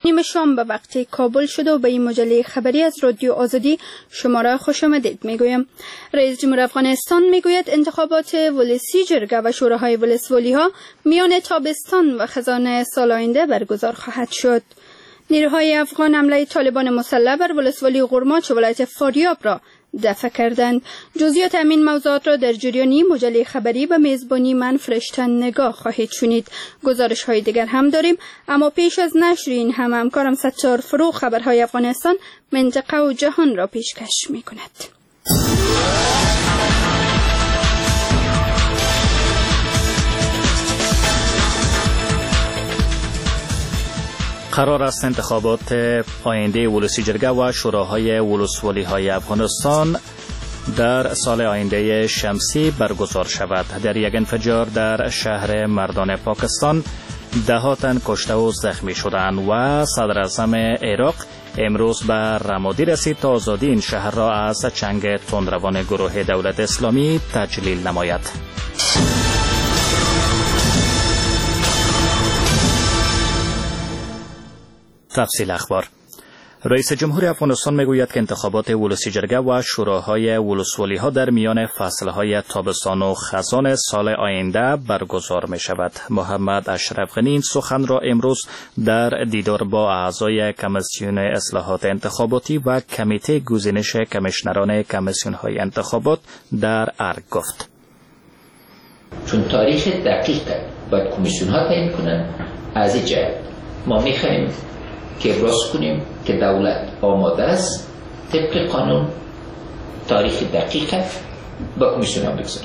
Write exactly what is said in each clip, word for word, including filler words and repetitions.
نیم شام به وقت کابل شد و به این مجله خبری از رادیو آزادی شما را خوش آمدید میگویم. رئیس جمهور افغانستان میگوید انتخابات ولسی جرگه و شوراهای ولسوالی ها میان تابستان و خزان سال آینده برگزار خواهد شد. نیروهای افغان حمله طالبان مسلح بر ولسوالی غرماچ ولایت فاریاب را دفع کردند. جزئیات همین موضوعات را در جریانی مجله خبری به میزبانی من فرشته نگاه خواهید شنید. گزارش های دیگر هم داریم، اما پیش از نشر این هم همکارم ستار فروغ خبرهای افغانستان، منطقه و جهان را پیشکش می کند. قرار است انتخابات آینده ولسی جرگه و شوراهای ولسوالی های افغانستان در سال آینده شمسی برگزار شود. در یک انفجار در شهر مردان پاکستان ده ها تن کشته و زخمی شدند و صدر اعظم عراق امروز به رمادی رسید تا آزادی این شهر را از چنگ تندروان گروه دولت اسلامی تجلیل نماید. تفصیل اخبار. رئیس جمهور افغانستان میگوید که انتخابات ولسی جرگه و شوراهای ولسوالی ها در میان فصلهای تابستان و خزان سال آینده برگزار می شود. محمد اشرف غنی این سخن را امروز در دیدار با اعضای کمیسیون اصلاحات انتخاباتی و کمیته گزینش کمیشنران کمیسیون های انتخابات در ارگ گفت. چون تاریخ دقیق باید کمیسیون ها تعیین کنند، از این جهت ما میخواهیم که ابراز کنیم که دولت آماده است طبق قانون تاریخ دقیق با کمیسیون ها بگذاریم.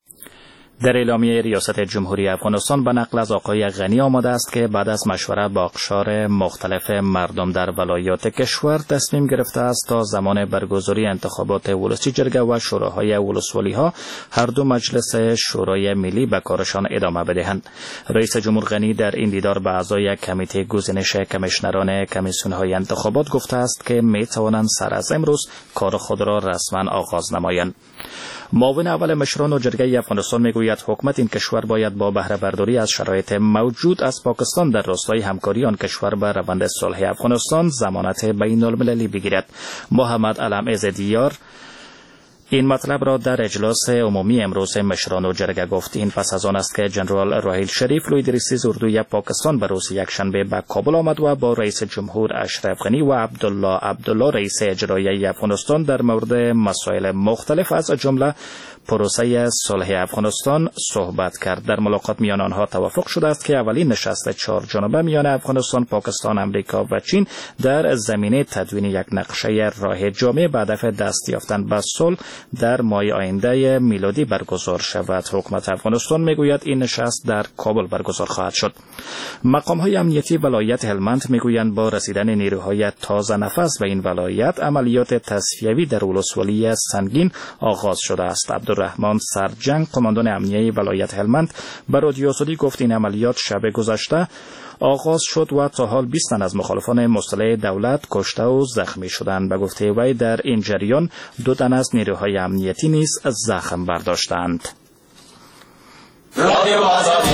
در اعلامیه ریاست جمهوری افغانستان به نقل از آقای غنی آمده است که بعد از مشورت با اقشار مختلف مردم در ولایات کشور تصمیم گرفته است تا زمان برگزاری انتخابات ولسی جرگه و شوراهای ولسوالی ها هر دو مجلس شورای ملی به کارشان ادامه بدهند. رئیس جمهور غنی در این دیدار به اعضای کمیته گزینش کمیشنران کمیسیون های انتخابات گفته است که می توانند سر از امروز کار خود را رسما آغاز نمایند. معاون اول مشران و جرگه افغانستان میگوید حکومت این کشور باید با بهره برداری از شرایط موجود از پاکستان در راستای همکاری آن کشور به روند صلح افغانستان ضمانت بین المللی بگیرد. محمد علم عزدیار این مطلب را در اجلاس عمومی امروز مشران و جرگه گفت. این پس از آن است که جنرال راحیل شریف لوی دریسی اردوی پاکستان به روز یکشنبه به کابل آمد و با رئیس جمهور اشرف غنی و عبدالله عبدالله رئیس اجرایی افغانستان در مورد مسائل مختلف از جمله پروسه صلح افغانستان صحبت کرد. در ملاقات میان آنها توافق شده است که اولین نشست چهار جانبه میان افغانستان، پاکستان، امریکا و چین در زمینه تدوین یک نقشه راه جامع به هدف دست یافتن به صلح در ماه آینده میلادی برگزار شود. حکومت افغانستان میگوید این نشست در کابل برگزار خواهد شد. مقام‌های امنیتی ولایت هلمند میگویند با رسیدن نیروهای تازه نفس به این ولایت عملیات تصفیوی در ولسوالی سنگین آغاز شده است. عبدالرحمن سرجنگ قماندان امنیه ولایت هلمند به رادیو آزادی گفت این عملیات شب گذشته آغاز شد و تا حال بیست تن از مخالفان مسلح دولت کشته و زخمی شدند. به گفته وی در این جریان دو تن از نیروهای امنیتی نیز زخم برداشتند. رادیو آزادی.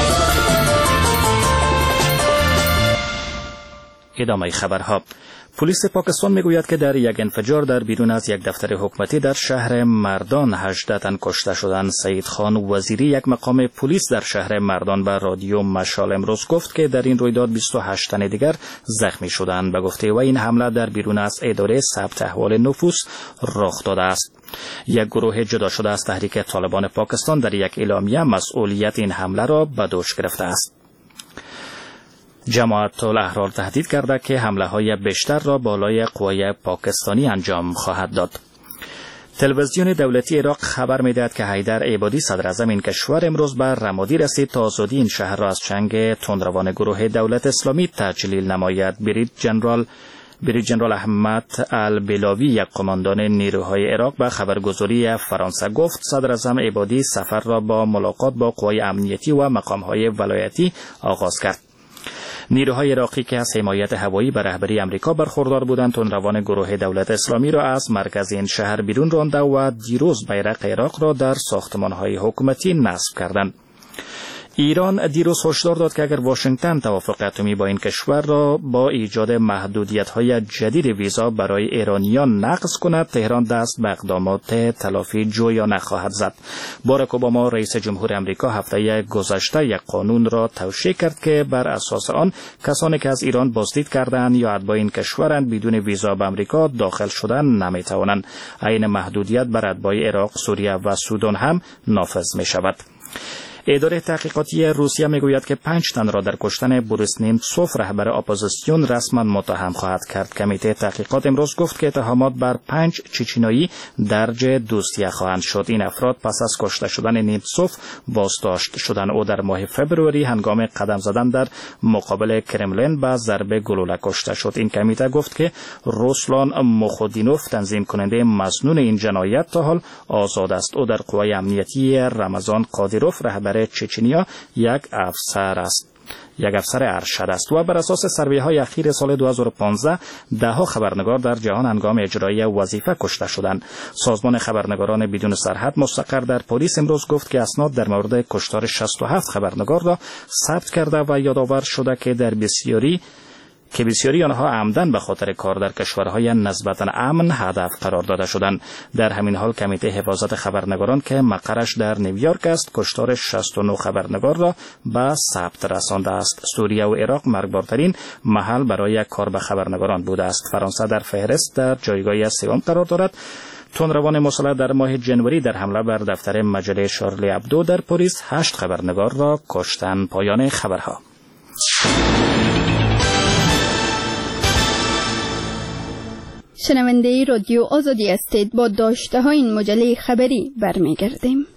ادامه خبرها. پلیس پاکستان میگوید که در یک انفجار در بیرون از یک دفتر حکومتی در شهر مردان هجده تن کشته شدند. سعید خان وزیری یک مقام پلیس در شهر مردان به رادیو مشال امروز گفت که در این رویداد بیست و هشت تن دیگر زخمی شدند. به گفته او این حمله در بیرون از اداره ثبت احوال نفوس رخ داده است. یک گروه جدا شده از تحریک طالبان پاکستان در یک اعلامیه مسئولیت این حمله را به دوش گرفته است. جماعت الاحرار تهدید کرده که حمله های بیشتر را بالای قوای پاکستانی انجام خواهد داد. تلویزیون دولتی عراق خبر می‌دهد که حیدر عبادی صدر اعظم این کشور امروز به رمادی رسید تا آزادی این شهر را از چنگ تندروان گروه دولت اسلامی تجلیل نماید. برید جنرال برید جنرال احمد البلاوی یک قماندان نیروهای عراق به خبرگزاری فرانسه گفت صدر اعظم عبادی سفر را با ملاقات با قوای امنیتی و مقام‌های ولایتی آغاز کرد. نیروهای عراقی که از حمایت هوایی به رهبری امریکا برخوردار بودند تندروان گروه دولت اسلامی را از مرکز این شهر بیرون رانده و دیروز بیرق عراق را در ساختمان‌های حکومتی نصب کردند. ایران دیروز هشدار داد که اگر واشنگتن توافق اتمی با این کشور را با ایجاد محدودیت‌های جدید ویزا برای ایرانیان نقض کند، تهران دست به اقدامات تلافی جویا نخواهد زد. باراک اوباما رئیس جمهور آمریکا هفته گذشته یک قانون را توشیح کرد که بر اساس آن کسانی که از ایران بازدید کردند یا اتباع این کشورند بدون ویزا به آمریکا داخل شدن نمی‌توانند. این محدودیت بر اتباع عراق، سوریه و سودان هم نافذ می‌شود. اداره تحقیقاتی روسیه میگوید که پنج تن را در کشتن بوریس نیمتسوف رهبر اپوزیسیون رسما متهم خواهد کرد. کمیته تحقیقات امروز گفت که اتهامات بر پنج چچنیایی درج دوسیه خواهند شد. این افراد پس از کشته شدن نیمتسوف بازداشت شدند. او در ماه فوریه هنگام قدم زدن در مقابل کرملین به ضربه گلوله کشته شد. این کمیته گفت که روسلان مخودینوف تنظیم کننده مظنون این جنایت تا حال آزاد است. او در قوای امنیتی رمضان قادیروف رهبر چچنیا یک افسر است. یک افسر ارشد است و بر اساس سروی‌های اخیر سال دو هزار و پانزده ده ها خبرنگار در جهان هنگام اجرای وظیفه کشته شدند. سازمان خبرنگاران بدون سرحد مستقر در پلیس امروز گفت که اسناد در مورد کشتار شصت و هفت خبرنگار را ثبت کرده و یادآور شده که در بسیاری که بسیاری آنها عمدن به خاطر کار در کشورهای نسبتاً امن هدف قرار داده شدند. در همین حال کمیته حفاظت خبرنگاران که مقرش در نیویورک است کشتار شصت و نه خبرنگار را به ثبت رسانده است. سوریه و عراق مرگبارترین محل برای کار به خبرنگاران بوده است. فرانسه در فهرست در جایگاه سوم قرار دارد. تندروان مسلح در ماه جنوری در حمله بر دفتر مجله شارلی ابدو در پاریس هشت خبرنگار را کشتند. پایان خبرها. شنونده رادیو آزادی هستید. با داشته های این مجله خبری برمیگردیم.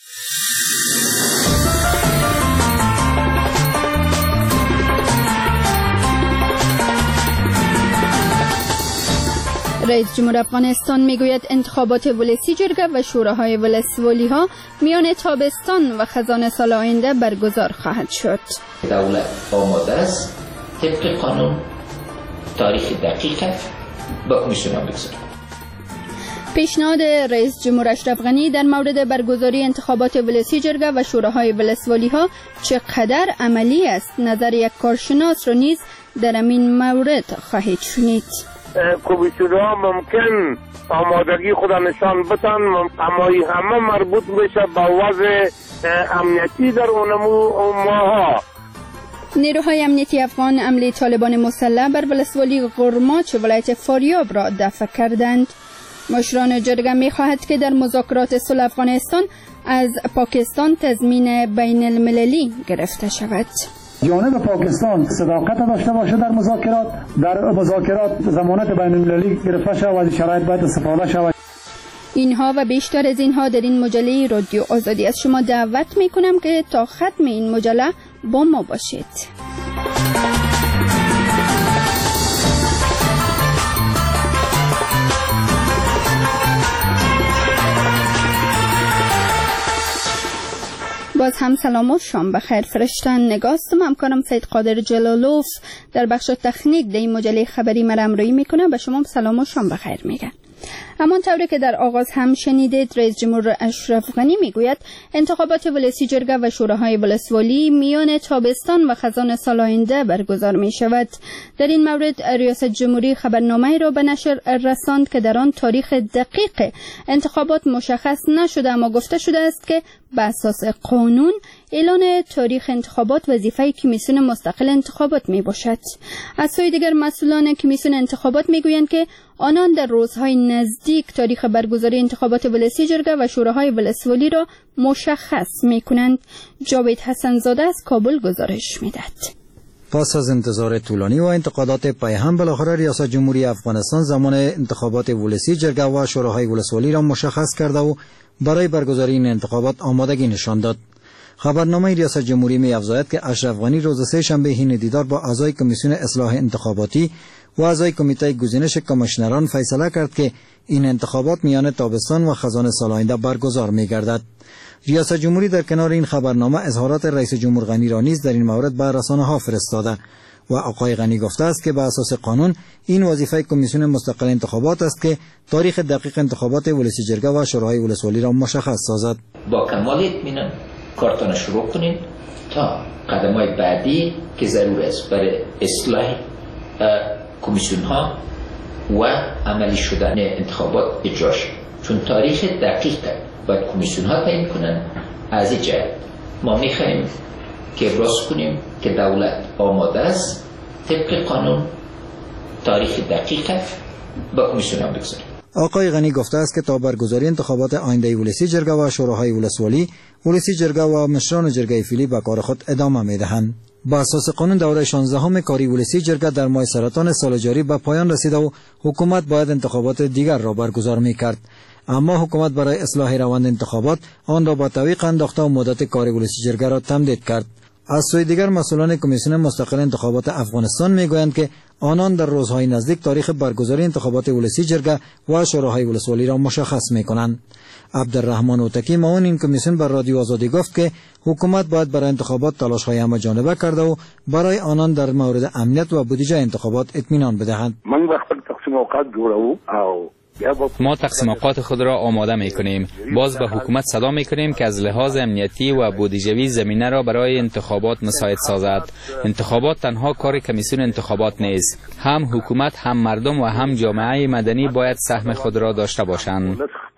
رئیس جمهور افغانستان میگوید انتخابات ولسی جرگه و شوراهای ولسوالی ها میان تابستان و خزان سال آینده برگزار خواهد شد. دولت آماده است طبق قانون تاریخ دقیق با کمیسیون ها بگذارد. پیشنهاد رئیس جمهور اشرف غنی در مورد برگزاری انتخابات ولسی جرگه و شوراهای ولسوالی ها چقدر عملی است؟ نظر یک کارشناس را نیز در این مورد خواهید شنید. کمیسیون ها ممکن آمادگی خود نشان بدن، اما همه مربوط میشه به وضع امنیتی در اونمو ماها. نیروهای امنیتی افغان حمله طالبان مسلح بر ولسوالی قرماچ ولایت فاریاب را دفع کردند. مشران جرگه می خواهد که در مذاکرات صلح افغانستان از پاکستان تضمین بین المللی گرفته شود. جانب پاکستان صداقت داشته باشه در مذاکرات، در مذاکرات ضمانت بین المللی گرفته شود و از شرایط باید استفاده شود. اینها و بیشتر از اینها در این مجله رادیو آزادی از شما دعوت می کنم که تا ختم این مجله با ما باشید. باز هم سلام و شام بخیر. فرشتن نگاستم همکارم سید قادر جلالوف در بخش تکنیک در این مجله خبری مرمرویی میکنه. به شما سلام و شام بخیر میگه. همان طوری که در آغاز هم شنیدید، رئیس جمهور اشرف غنی میگوید انتخابات ولسی جرگه و شوراهای ولسوالی میان تابستان و خزان سال آینده برگزار می شود. در این مورد ریاست جمهوری خبرنامه‌ای را به نشر رساند که در آن تاریخ دقیق انتخابات مشخص نشده، اما گفته شده است که به اساس قانون اعلان تاریخ انتخابات وظیفه کمیسیون مستقل انتخابات می باشد. از سوی دیگر مسئولان کمیسیون انتخابات می گویند که آنان در روزهای نزدیک تاریخ برگزاری انتخابات ولسی جرگه و شوراهای ولسوالی را مشخص می کنند. جاوید حسن زاده از کابل گزارش می دهد. پس از انتظار طولانی و انتقادات پیهم، بالاخره ریاست جمهوری افغانستان زمان انتخابات ولسی جرگه و شوراهای ولسوالی را مشخص کرده و برای برگزاری این انتخابات آمادگی نشان داد. خبرنامه ریاست جمهوری می افزاید که اشرف غنی روز سه شنبه حین دیدار با اعضای کمیسیون اصلاح انتخاباتی و اعضای کمیته گزینش کمیشنران فیصله کرد که این انتخابات میان تابستان و خزان سال آینده برگزار می گردد. ریاست جمهوری در کنار این خبرنامه اظهارات رئیس جمهور غنی را نیز در این مورد به رسانه‌ها فرستاده و آقای غنی گفته است که به اساس قانون این وظیفه کمیسیون مستقل انتخابات است که تاریخ دقیق انتخابات ولسی جرگه و شوراهای ولسوالی را مشخص سازد. با کمال اطمینان کارتون شروع کنین تا قدم های بعدی که ضرور است برای اصلاح کمیسیون ها و عملی شدن انتخابات اجرا شد. چون تاریخ دقیق باید کمیسیون ها تعیین کنن. از این جهت ما میخوایم که ابراز کنیم که دولت آماده است طبق قانون تاریخ دقیق با کمیسیون ها بگذاریم. آقای غنی گفته است که تا برگزاری انتخابات آینده ولسی جرگه و شوراهای ولسوالی، ولسی جرگه و مشران جرگه فعلی به کار خود ادامه میدهند. با اساس قانون دوره شانزدهم کاری ولسی جرگه در ماه سرطان سال جاری به پایان رسیده و حکومت باید انتخابات دیگر را برگزار میکرد. اما حکومت برای اصلاح روند انتخابات آن را با تعویق انداخته و مدت کار ولسی جرگه را تمدید کرد. از سوی دیگر مسئولان کمیسیون مستقل انتخابات افغانستان میگویند که آنان در روزهای نزدیک تاریخ برگزاری انتخابات ولسی جرگه و شوراهای ولسوالی را مشخص میکنند. عبدالرحمن اوتکی معاون این کمیسیون بر رادیو آزادی گفت که حکومت باید برای انتخابات تلاش‌های همه‌جانبه کرده و برای آنان در مورد امنیت و بودجه انتخابات اطمینان بدهند. من وقت تقسیم اوقات جوړو او ما تقسیم اوقات خود را آماده می کنیم. باز به حکومت صدا می کنیم که از لحاظ امنیتی و بودجوی زمینه را برای انتخابات مساعد سازد. انتخابات تنها کار کمیسیون انتخابات نیست. هم حکومت، هم مردم و هم جامعه مدنی باید سهم خود را داشته باشند.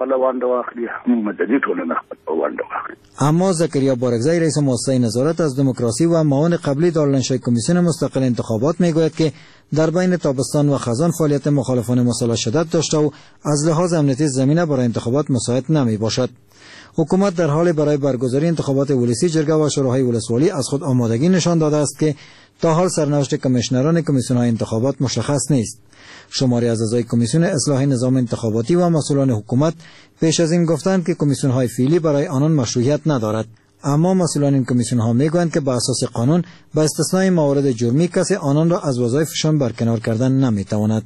اما زکریا بارگزای رئیس مؤسسه نظارت از دموکراسی و معاون قبلی دارالانشای کمیسیون مستقل انتخابات میگوید که در بین تابستان و خزان فعالیت مخالفان مسلح شدت داشته و از لحاظ امنیتی زمینه برای انتخابات مساعد نمی باشد. حکومت در حال برای برگزاری انتخابات ولسی جرگه و شوراهای ولسوالی از خود آمادگی نشان داده است که تا حال سرنوشت کمیشنران کمیسیون های انتخابات مشخص نیست. شماری از اعضای کمیسیون اصلاح نظام انتخاباتی و مسئولان حکومت پیش از این گفتند که کمیسیون های فعلی برای آنان مشروعیت ندارد. اما مسئولان این کمیسیون ها میگویند که به اساس قانون با استثنای موارد جرمی کسی آنان را از وظایفشان برکنار کردن نمیتواند.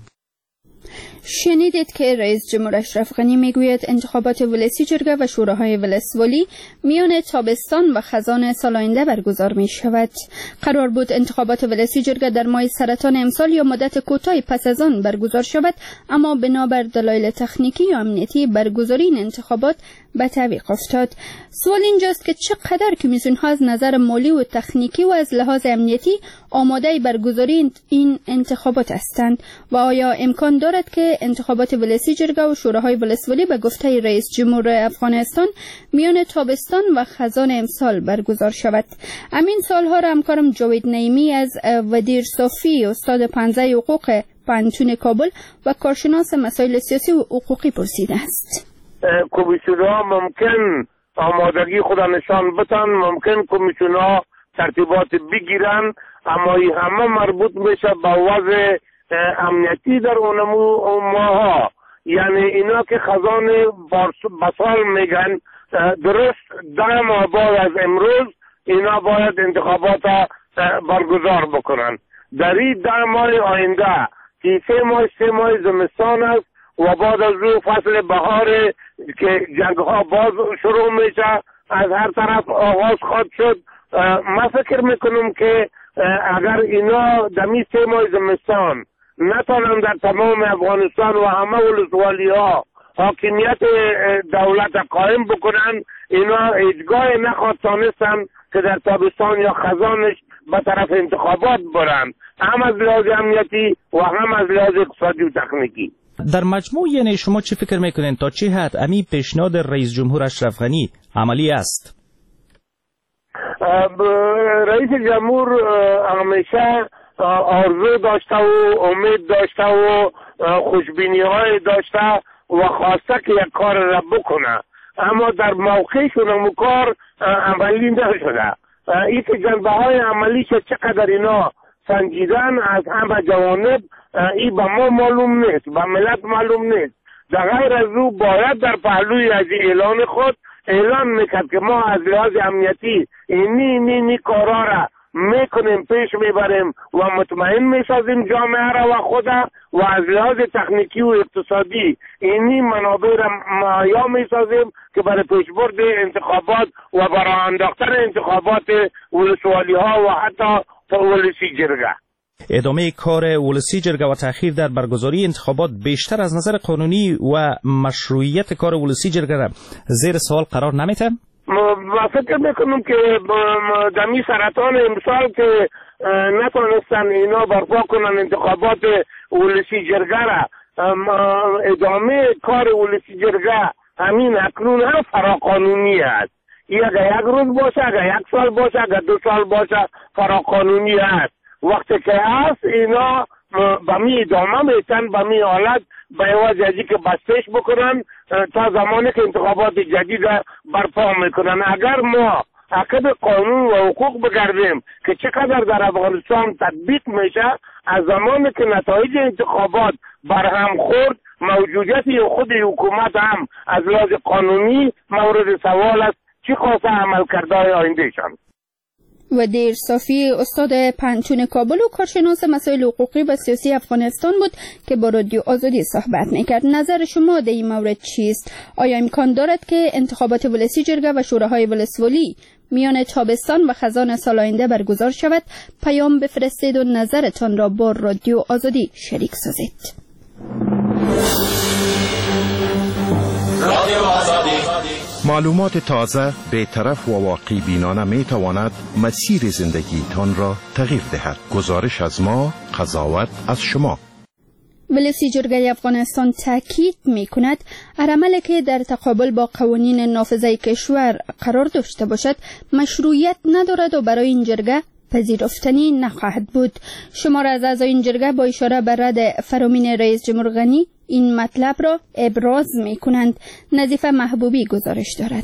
شنیدید که رئیس جمهور اشرف غنی میگوید انتخابات ولسی جرگه و شوراهای ولسوالی میان تابستان و خزان سال آینده برگزار می شود. قرار بود انتخابات ولسی جرگه در ماه سرطان امسال یا مدت کوتاهی پس از آن برگزار شود، اما بنابر دلایل تکنیکی و امنیتی برگزاری این انتخابات به تعویق افتاد. سوال اینجاست که چقدر کمیسیون ها از نظر مالی و تکنیکی و از لحاظ امنیتی آماده برگزاری این انتخابات هستند و آیا امکان دارد که انتخابات ولسی جرگه و شوراهای ولسوالی به گفته رئیس جمهور افغانستان میان تابستان و خزان امسال برگزار شود؟ همین سالها را همکارم جاوید نعیمی از ودیر صافی استاد پنزه حقوق پانتون کابل و کارشناس مسائل سیاسی و حقوقی پرسیده است. کمیسیون‌ها ممکن آمادگی خود نشان بدن، ممکن کمیسیون‌ها ترتیبات بگیرن، اما این همه مربوط میشه به وضع امنیتی در اونمو ماها. یعنی اینا که خزان بسال میگن درست ده ماه بعد از امروز اینا باید انتخابات برگزار بکنن. در این ده ماه آینده که سه ماه سه ماه زمستان است و بعد از او فصل بهار که جنگ ها باز شروع میشه، از هر طرف آغاز خواهد شد. من فکر میکنم که اگر اینا دمی سه ماه زمستان نتونن در تمام افغانستان و همه ولسوالی ها حاکمیت دولت قائم بکنن، اینا هیچگاه نخواهد تانستن که در تابستان یا خزانش به طرف انتخابات برن، هم از لحاظ امنیتی و هم از لحاظ اقتصادی و تکنیکی. در مجموع یعنی شما چی فکر میکنین تا چه حد امی پیشنهاد رئیس جمهور اشرف غنی عملی است؟ رئیس جمهور همیشه آرزو داشته و امید داشته و خوشبینی های داشته و خواسته که یک کار را بکنه، اما در موقعش اون کار عملی نشده. این که جنبه های عملیش چقدر اینا سنجیدن از همه جوانب این به ما معلوم نیست، به ملت معلوم نیست. در غیر از او باید در پهلوی از اعلان خود اعلان میکرد که ما از لحاظ امنیتی اینی اینی اینی کارا را میکنیم، پیش میبریم و مطمئن میسازیم جامعه را و خدا، و از لحاظ تکنیکی و اقتصادی اینی منابع را مهیا میسازیم که برای پیشبرد انتخابات و برای انداختن انتخابات ولسوالی ها و حتی ولسی جرگه. ادامه کار ولسی جرگه و تأخیر در برگزاری انتخابات بیشتر از نظر قانونی و مشروعیت کار ولسی جرگه را زیر سوال قرار نمیده؟ ما فکر میکنم که دمی سرطان امسال که نتونستن اینا برپا کنن انتخابات ولسی جرگه را، ادامه کار ولسی جرگه همین اکنون هم فراقانونی است. این اگر یک روز باشه، اگر یک سال باشه، اگر دو سال باشه، فراقانونی است. وقتی که هست اینا با می ادامه میتن، با می حالت به عوض ازی که بستش بکنن تا زمانی که انتخابات جدید برپا میکنن. اگر ما عقب قانون و حقوق بگردیم که چقدر در افغانستان تطبیق میشه، از زمانی که نتایج انتخابات برهم خورد، موجودیت خود حکومت هم از لحاظ قانونی مورد سوال است. چی خواسته عمل کرده آینده شان؟ و دیر صافی استاد پنچون کابل و کارشناس مسائل حقوقی و سیاسی افغانستان بود که با رادیو آزادی صحبت میکرد. نظر شما در این مورد چیست؟ آیا امکان دارد که انتخابات ولسی جرگه و شوراهای ولسوالی میان تابستان و خزان سال آینده برگزار شود؟ پیام بفرستید و نظرتان را با رادیو آزادی شریک سازید. رادیو آزادی. معلومات تازه، بی‌طرف و واقعی بینانه می تواند مسیر زندگی تان را تغییر دهد. گزارش از ما، قضاوت از شما. ولسی جرگه افغانستان تاکید می کند عملی که در تقابل با قوانین نافذه کشور قرار داشته باشد مشروعیت ندارد و برای این جرگه پذیرفتنی نخواهد بود. شمار از اعضای این جرگه با اشاره بر رد فرامین رئیس جمهور غنی این مطلب را ابراز می کنند. نظیفه محبوبی گزارش دارد.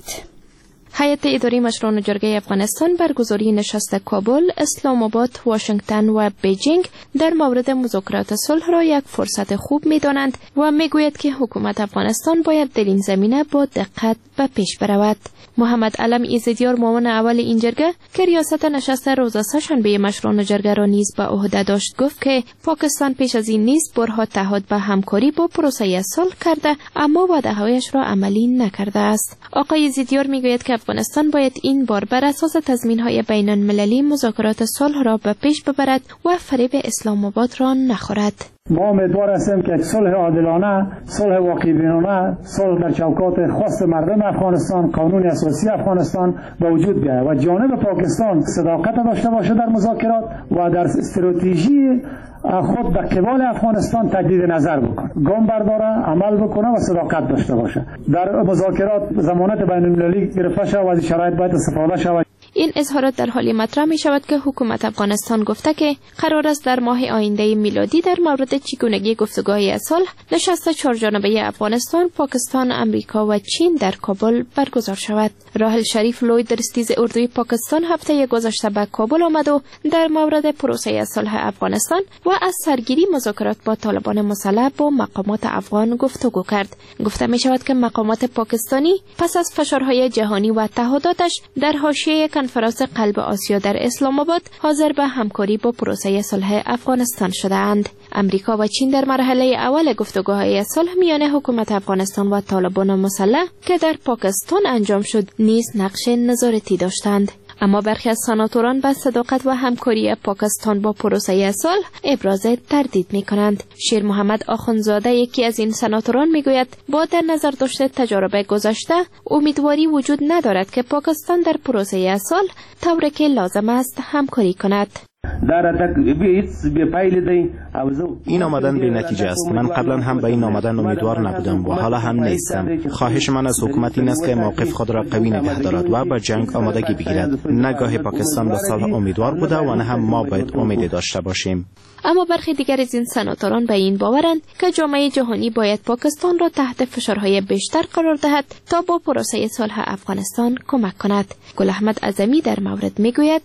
هیئت اداری مشران جرگه افغانستان برگزاری نشست کابل، اسلام آباد، واشنگتن و بیجینگ در مورد مذاکرات صلح را یک فرصت خوب می‌دانند و می‌گوید که حکومت افغانستان باید در این زمینه با دقت به پیش برود. محمد علم ایزدیار معاون اول این جرگه که ریاست نشست روز سه‌شنبه مشران جرگه را نیز به عهده داشت گفت که پاکستان پیش از این نیز بارها تعهد به همکاری با پروسه صلح کرده اما وعده‌هایش را عملی نکرده است. آقای ایزدیار می‌گوید که افغانستان باید این بار بر اساس تضمین‌های بین‌المللی مذاکرات صلح را به پیش ببرد و فریب اسلام آباد را نخورد. ما امیدوار هستیم که صلح عادلانه، صلح واقعی بینانه، صلح در چوکات خواست مردم افغانستان، قانون اساسی افغانستان به وجود بیاید و جانب پاکستان صداقت داشته باشه در مذاکرات و در استراتژی خود در قبال افغانستان تجدید نظر بکنه، گام برداره، عمل بکنه و صداقت داشته باشه. در مذاکرات ضمانت بین‌المللی گرفته شود و از شرایط باید استفاده شود. این اظهارات در حالی مطرح می شود که حکومت افغانستان گفته که قرار است در ماه آینده میلادی در مورد چگونگی گفتگوهای صلح نشست چهارجانبه افغانستان، پاکستان، امریکا و چین در کابل برگزار شود. راحل شریف لوی درستیز اردوی پاکستان هفته گذشته به کابل آمد و در مورد پروسه صلح افغانستان و از سرگیری مذاکرات با طالبان مسلح با مقامات افغان گفتگو کرد. گفته می شود که مقامات پاکستانی پس از فشارهای جهانی و تعهداتش در حاشیه کنفرانس قلب آسیا در اسلام آباد حاضر به همکاری با پروسه صلح افغانستان شده‌اند. امریکا و چین در مرحله اول گفتگوهای صلح میان حکومت افغانستان و طالبان مسلح که در پاکستان انجام شد نیز نقش نظارتی داشتند. اما برخی از سناتوران به صداقت و همکاری پاکستان با پروسه صلح ابراز تردید می‌کنند. شیر محمد آخوندزاده یکی از این سناتوران می‌گوید با در نظر داشته تجارب گذشته امیدواری وجود ندارد که پاکستان در پروسه صلح طوری که لازم است همکاری کند. این آمدن به نتیجه است. من قبلا هم به این آمدن امیدوار نبودم و حالا هم نیستم. خواهش من از حکومت این است که موقف خود را قوی نگه دارد و به جنگ آمادگی بگیرد. نگاه پاکستان به صلح امیدوار بوده و نه هم ما باید امید داشته باشیم. اما برخی دیگر از این سناتوران به این باورند که جامعه جهانی باید پاکستان را تحت فشارهای بیشتر قرار دهد تا با پروسه صلح افغانستان کمک کند. گل احمد اعظمی در مورد میگوید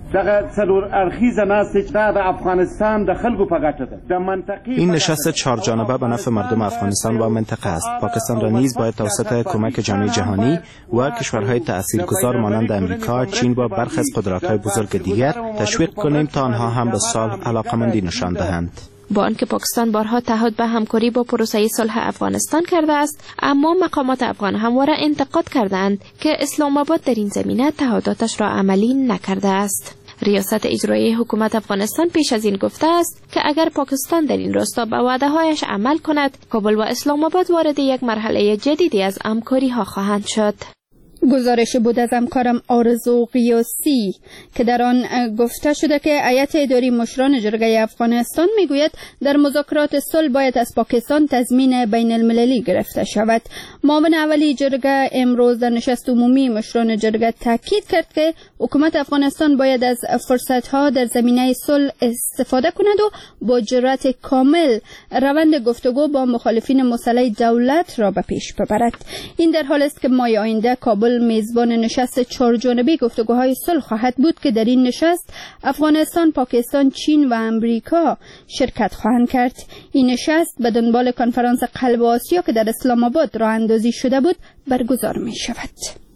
این نشست چهار جانبه به نفع مردم افغانستان و منطقه است. پاکستان را نیز باید توسط کمک جامعه جهانی و کشورهای تأثیرگذار مانند امریکا، چین و برخی از قدرت‌های بزرگ دیگر تشویق کنیم تا آنها هم به صلح علاقه‌مندی نشان دهند. با آنکه پاکستان بارها تعهد به همکاری با پروسه صلح افغانستان کرده است، اما مقامات افغان همواره انتقاد کردند که اسلام آباد در این زمینه تعهداتش را عملی نکرده است. ریاست اجرایی حکومت افغانستان پیش از این گفته است که اگر پاکستان در این راستا به وعده‌هایش عمل کند، کابل و اسلام آباد وارد یک مرحله جدیدی از همکاری ها خواهند شد. گزارش بود از همکارم آرزو قیاسی که در آن گفته شده که هیئت اداری مشران جرگه افغانستان میگوید در مذاکرات صلح باید از پاکستان تضمین بین المللی گرفته شود. معاون اولی جرگه امروز در نشست عمومی مشران جرگه تاکید کرد که حکومت افغانستان باید از فرصت‌ها در زمینه صلح استفاده کند و با جرأت کامل روند گفتگو با مخالفین مسلح دولت را به پیش ببرد. این در حالی است که ماه آینده کابل میزبان نشست چهارجانبه گفتگوهای صلح خواهد بود که در این نشست افغانستان، پاکستان، چین و امریکا شرکت خواهند کرد. این نشست به دنبال کنفرانس قلب آسیا که در اسلام آباد راه اندازی شده بود برگزار می شود.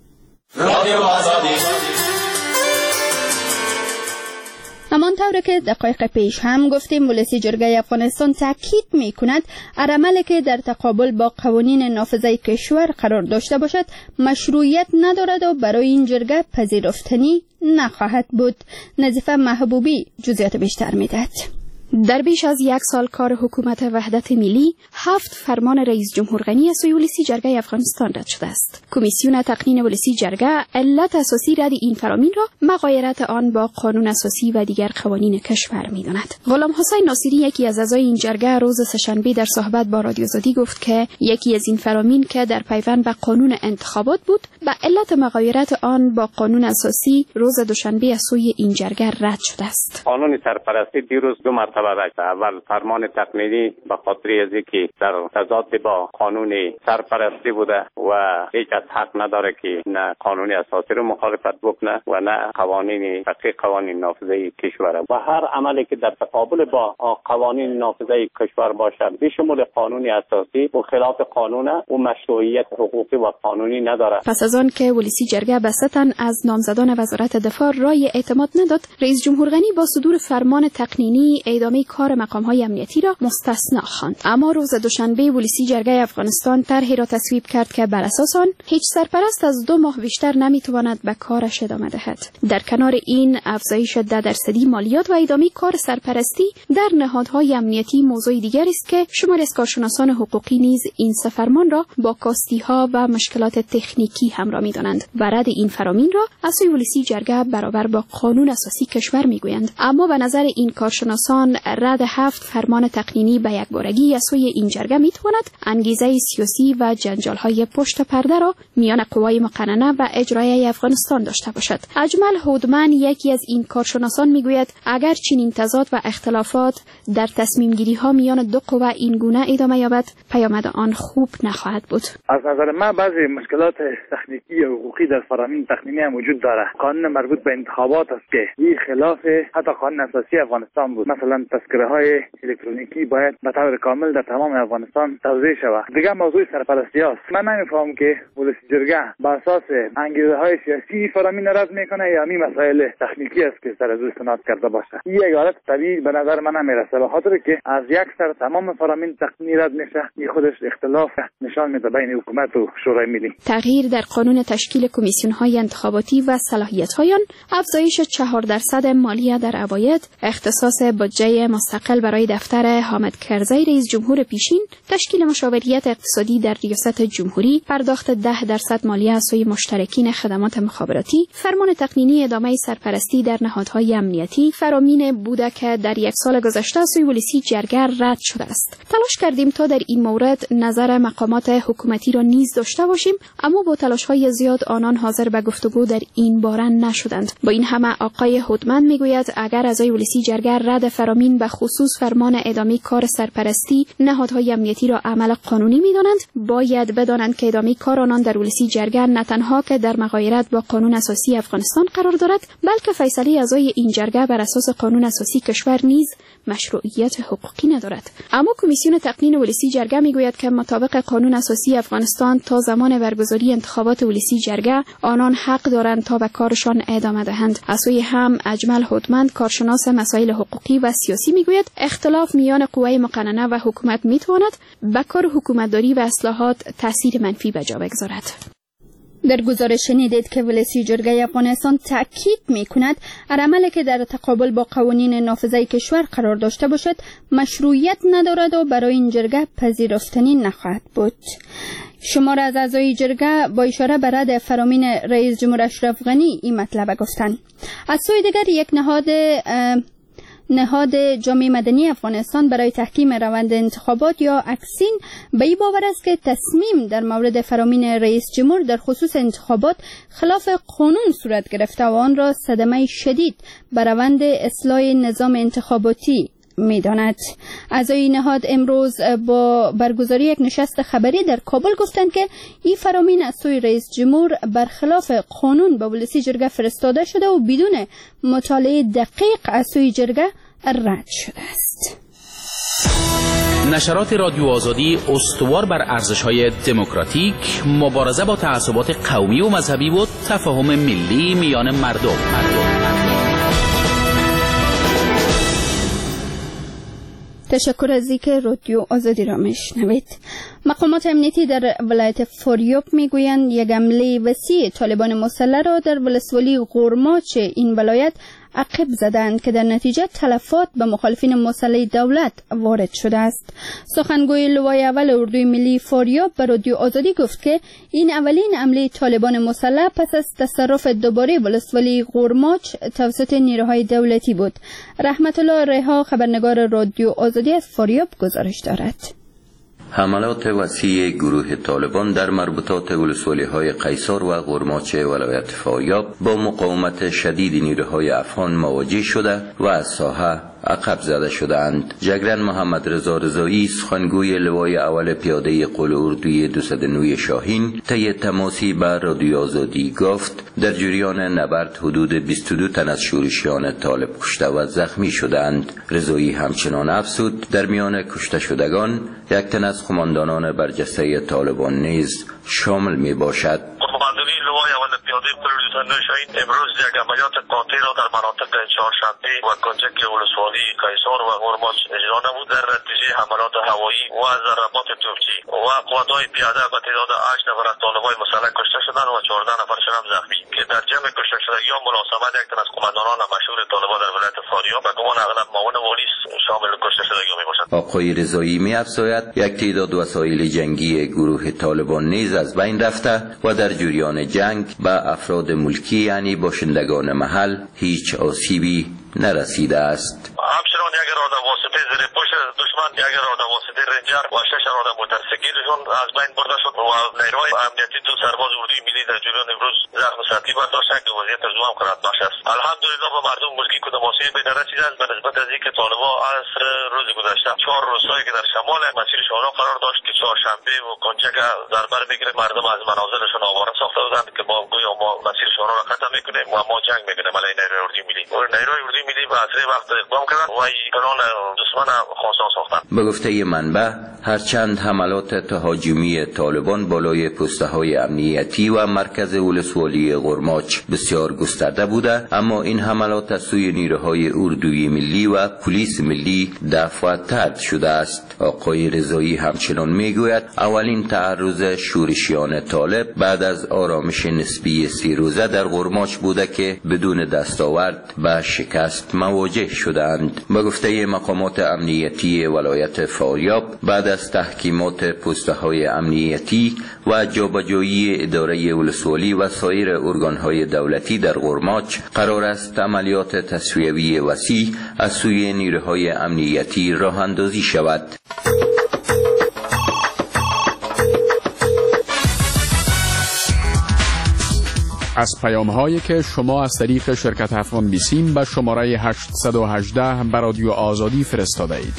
همانطور که دقایق پیش هم گفتیم، ولسی جرگه افغانستان تاکید می کند هر عملی که در تقابل با قوانین نافذه کشور قرار داشته باشد مشروعیت ندارد و برای این جرگه پذیرفتنی نخواهد بود. نظیفه محبوبی جزئیات بیشتر می دهد. در بیش از یک سال کار حکومت وحدت ملی، هفت فرمان رئیس جمهور غنی از سوی ولسی جرگه افغانستان رد شده است. کمیسیون تقنین ولسی جرگه علت اساسی رد این فرامین را مغایرت آن با قانون اساسی و دیگر قوانین کشور می‌داند. غلام حسین ناصری، یکی از اعضای این جرگه، روز سه‌شنبه در صحبت با رادیو آزادی گفت که یکی از این فرامین که در پیوند به قانون انتخابات بود، به علت مغایرت آن با قانون اساسی روز دوشنبه از سوی این جرگه رد شده است. قانون سرپرستی دیروز دو مرتبه اول فرمان تقنینی به خاطر از اینکه در تضاد با قانون سرپرستی بوده و هیچ از حق نداره که نه قانون اساسی رو مخالفت بکنه و نه قوانین فقیه قوانین نافذه کشور و هر عملی که در تقابل با قوانین نافذه کشور باشد به شمول قانون اساسی و خلاف قانون و مشروعیت حقوقی و قانونی نداره. پس از آن که ولسی جرگه بستن از نامزدان وزارت دفاع رای اعتماد نداد، رئیس جمهور غنی با صدور فرمان تقنینی ادامه کار مقام‌های امنیتی را مستثنا خواند. اما روز دوشنبه ولسی جرگه افغانستان طرحی را تصویب کرد که بر اساس آن هیچ سرپرست از دو ماه بیشتر نمیتواند به کارش ادامه دهد. در کنار این، افزایش ده درصدی مالیات و ادامه کار سرپرستی در نهادهای امنیتی موضوع دیگری است که شماری از کارشناسان حقوقی نیز این سه فرمان را با کاستی‌ها و مشکلات تکنیکی همراه می‌دانند و رد این فرامین را از سوی ولسی جرگه برابر با قانون اساسی کشور می‌گویند. اما به نظر این کارشناسان رد هفت فرمان تقنینی به یک بارگی از سوی این جرگه میتواند انگیزه سیاسی و جنجال‌های پشت پرده را میان قوای مقننه و اجرایی افغانستان داشته باشد. اجمل هودمن، یکی از این کارشناسان، میگوید اگر چنین تضاد و اختلافات در تصمیم گیری ها میان دو قوه این گونه ادامه یابد، پیامد آن خوب نخواهد بود. از نظر من بعضی مشکلات تکنیکی و حقوقی در فرامین تقنینی هم وجود داره. قانون مربوط به انتخابات است که این خلاف حتی قانون اساسی افغانستان بود. مثلا تذکره های الکترونیکی باید به طور کامل در تمام افغانستان توزیع شود. دیگه موضوع سرپرستی است. من نمیفهمم که ولسی جرگه بر اساس انگیزه های سیاسی فرامین رد میکنه یا همین مسائل تکنیکی است که سر از استناد کرده باشه. این یک حالت طبیعی به نظر من نمیرسه، به خاطر که از یک سر تمام فرامین تقنینی رد میشه. این خودش اختلاف نشان میده بین حکومت و شورای ملی. تغییر در قانون تشکیل کمیسیون های انتخاباتی و صلاحیت هایان، افزایش چهار درصد مالیه در عواید، اختصاص بودجه مستقل برای دفتر حامد کرزی رئیس جمهور پیشین، تشکیل مشاوریت اقتصادی در ریاست جمهوری، پرداخت ده درصد مالیه از سوی مشترکین خدمات مخابراتی، فرمان تقنینی ادامه سرپرستی در نهادهای امنیتی، فرامین بوده که در یک سال گذشته از سوی ولسی جرگه رد شده است. تلاش کردیم تا در این مورد نظر مقامات حکومتی را نیز داشته باشیم، اما با تلاش‌های زیاد آنان حاضر به گفتگو در این باره نشدند. با این همه آقای هودمن میگوید اگر اعضای ولسی جرگه رد فرامین به خصوص فرمان ادامه کار سرپرستی نهادهای امنیتی را عمل قانونی می‌دانند، باید بدانند که ادامه کار آنان در ولسی جرگه نه تنها که در مغایرت با قانون اساسی افغانستان قرار دارد، بلکه فیصله اعضای این جرگه بر اساس قانون اساسی کشور نیز مشروعیت حقوقی ندارد. اما کمیسیون تقنین ولسی جرگه میگوید که مطابق قانون اساسی افغانستان تا زمان برگزاری انتخابات ولسی جرگه آنان حق دارند تا به کارشان ادامه دهند. از سوی هم اجمل هودمند، کارشناس مسائل حقوقی و سیاسی، میگوید اختلاف میان قوای مقننه و حکومت میتواند به کار حکومتداری و اصلاحات تاثیر منفی به جا بگذارد. در گزارش شنیدید که ولسی جرگه افغانستان تأکید می کند عملی که در تقابل با قوانین نافذه کشور قرار داشته باشد مشروعیت ندارد و برای این جرگه پذیرفتنی نخواهد بود. شمار از اعضای جرگه با اشاره به رد فرامین رئیس جمهور اشرف غنی این مطلب گفتند. از سوی دیگر یک نهاد نهاد جامعه مدنی افغانستان برای تحکیم روند انتخابات یا اکسین به این باور است که تصمیم در مورد فرامین رئیس جمهور در خصوص انتخابات خلاف قانون صورت گرفته و آن را صدمه شدید به روند اصلاح نظام انتخاباتی می‌داند. اعضای نهاد امروز با برگزاری یک نشست خبری در کابل گفتند که این فرامین از سوی رئیس جمهور برخلاف قانون به ولسی جرگه فرستاده شده و بدون مطالعه دقیق از سوی جرگه رد شده است. نشرات رادیو آزادی استوار بر ارزش‌های دموکراتیک، مبارزه با تعصبات قومی و مذهبی و تفاهم ملی میان مردم. مردم. تشکر از اینکه رادیو آزادی را میشنوید. مقامات امنیتی در ولایت فاریاب میگویند یک حمله وسیع طالبان مسلح را در ولسوالی غورماچ این ولایت عقب زدند که در نتیجه تلفات به مخالفین مسلح دولت وارد شده است. سخنگوی لوای اول اردوی ملی فاریاب به رادیو آزادی گفت که این اولین حمله طالبان مسلح پس از تصرف دوباره ولسوالی غورماچ توسط نیروهای دولتی بود. رحمت الله ریحا خبرنگار رادیو آزادی از فاریاب گزارش دارد. حملات وسیع گروه طالبان در مربوطات ولسوالی‌های قیصار و غورماچ ولایت فاریاب با مقاومت شدید نیروهای افغان مواجه شده و از ساحه عقب زده شدند. جگرن محمد رضا رضایی سخنگوی لوای اول پیاده قل اردوی دویست و نه شاهین طی تماسی با رادیو آزادی گفت در جریان نبرد حدود بیست و دو تن از شورشیان طالب کشته و زخمی شدند. رضایی همچنان افزود در میان کشته شدگان یک تن از قماندانان برجسته طالبان نیز شامل می باشد. لوای اول پیاده قل دویست و نه شاهین امروز یک عملیات قاطع را در مناطق چهارشنبه و کنجک ولسوالی قیصار و غورماچ اجرا نمود. در نتیجه حملات هوایی و ضربات توپچی و قوات‌های پیاده به تعداد هشت نفر از طالبان مسلح کشته شدند و چهارده نفرشان هم زخمی که در جمع کشته شدگی‌ها مناسبت یک تن از قماندانان مشهور طالبان در ولایت فاریاب به گمان اغلب معاون والیس شامل کشته شدگی‌ها میباشد. آقای رضایی می‌افزاید یک تعداد وسایل جنگی گروه طالبان نیز از بین رفته و در جریان جنگ به افراد ملکی یعنی باشندگان محل هیچ آسیبی نرسیده است. همچنان یک راده واسطه زیر پشت دشمن، یک راده واسطه رنجر و شش راده موتورسیکلشون از بین برده شد و نیروهای امنیتی دو سرباز اردوی ملی در جریان امروز زخم سطحی برداشتند که وضعیت از او هم قرارت بخش است. الحمدلله به مردم ملکی کدام آسیبی به نرسیدند به نسبت از اینکه طالبان از روز گذشته چهار روستایی که در شمال مسیر شورا قرار داشت که چهارشنبه و کنجک ضربه میگیره مردم از منازلشون آواره ساخته بودند که با گویا ما مسیر شورا را ختم میکنیم و ما جنگ میکنیم علیه نیروی اردوی ملی. نیروی اردوی ملی به اسرع وقت اقدام کردند و اینان دشمن خونسا ساختند. به گفته منبع هرچند حملات تهاجمی طالبان بالای پسته های امنیتی و مرکز ولسوالی غورماچ بسیار گسترده بوده، اما این حملات از سوی نیروهای اردوی ملی و پلیس ملی دفع و طرد شده است. آقای رضایی همچنان میگوید اولین تعرض شورشیان طالب بعد از آرامش نسبی سی روزه در غورماچ بوده که بدون دستاورد به شکست مواجه شدند. به گفته مقامات امنیتی ولایت فاریاب بعد از تحکیمات پسته های امنیتی و جابجایی اداره ولسوالی و سایر ارگانهای دولتی در غورماچ قرار است عملیات تسویوی وسیع از سوی نیروهای امنیتی راه اندازی شود. از پیام هایی که شما از طریق شرکت افغان بیسیم به شماره هشتصد و هجده به رادیو آزادی فرستاده اید.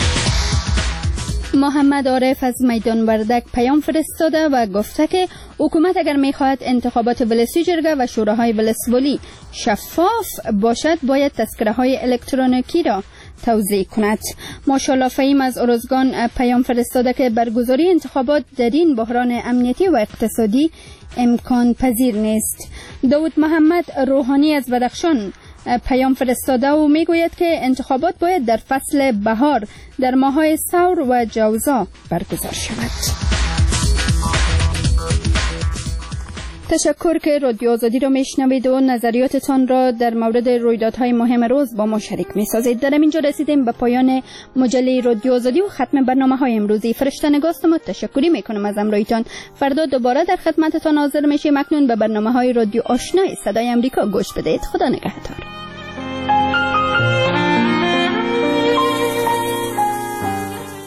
محمد عارف از میدان وردک پیام فرستاده و گفته که حکومت اگر میخواهد انتخابات ولسی جرگه و شوراهای ولسوالی شفاف باشد باید تذکره های الکترونیکی را توزیع کند. ماشاءالله فهیم از ارزگان پیام فرستاده که برگزاری انتخابات در این بحران امنیتی و اقتصادی امکان پذیر نیست. داود محمد روحانی از بدخشان پیام فرستاده و میگوید که انتخابات باید در فصل بهار در ماه‌های ثور و جوزا برگزار شود. تشکر که رادیو آزادی را میشنوید و نظریاتتان را در مورد رویدادهای مهم روز با ما شریک میسازید. در اینجا رسیدیم به پایان مجله رادیو آزادی و ختم برنامه های امروزی. فرشته نگاست ما تشکری میکنم از همراهیتان. فردا دوباره در خدمتتان حاضر میشیم. اکنون به برنامه های رادیو آشنای صدای امریکا گوش بدهید. خدا نگهدار.